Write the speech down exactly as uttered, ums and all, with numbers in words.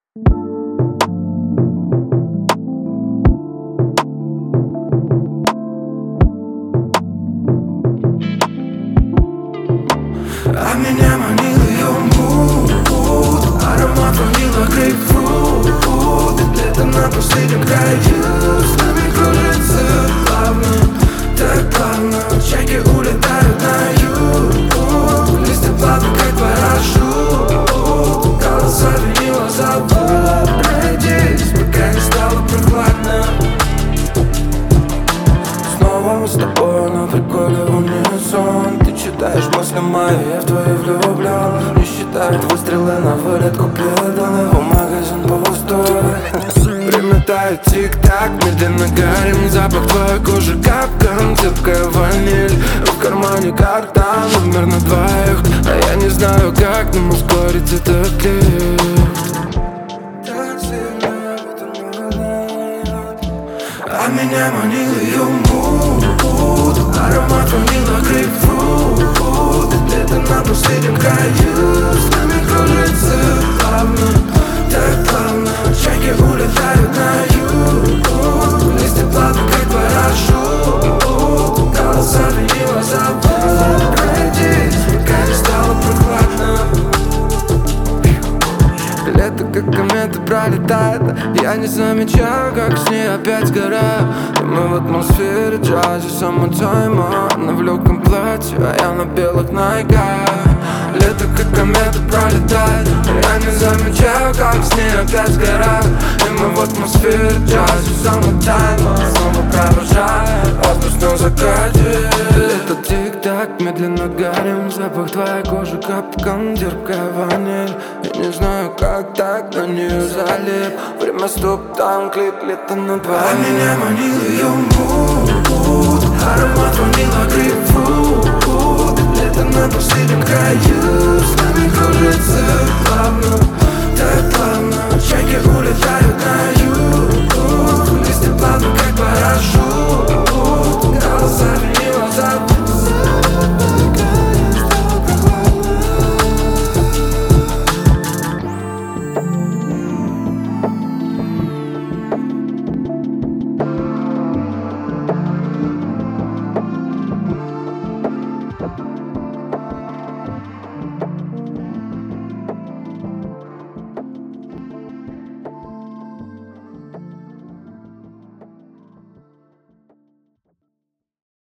А меня манил ее мут, аромат ванила, грейпфрут. Где-то на последнем краю с нами кружится плавно, так плавно. Чайки улетают на юг, листья плавно, как парашют. Голоса винила зовут, пройдись, пока не стало прохладно. Снова мы с тобой на приколе в унисон. Ты читаешь мысли мои, я в твои влюблен. Не считает выстрелы на вылет купидоны, в магазин пустой. Время тает, тик-так, медленно горим. Запах твоей кожи капкан, терпкая ваниль. В кармане карта, номер на двоих. А я не знаю, как нам ускорить этот лифт. Так сильно в этом нет. А меня манил ее мут, аромат ванила, грейпфрут. Где-то на последнем краю с нами кружится плавно, так плавно. Чайки улетают на юг, листья плавно, как парашют. Голоса винила зовут, пройдись, пока не стало прохладно. Лето как комета пролетает, я не замечаю, как с ней опять сгораю. И мы в атмосфере джази, самотайма. Она в легком платье, а я на белых найках. Лето как комета пролетает, я не замечаю, как с ней опять сгораю. И мы в атмосфере джази, самотайма. Снова провожаю август на закате. Лето тик-так, медленно горим. Запах твоей кожи капкан, терпкая ваниль. Я не знаю, как так на нее залип. Время стоп, там клип, лето на двоих. А меня манил ее мут, аромат ванила, грейпфрут. Лето на последнем краю с нами кружится плавно, так плавно. Чайки улетают на юг, листья плавно, как парашют. Голоса винила зовут. Thank you.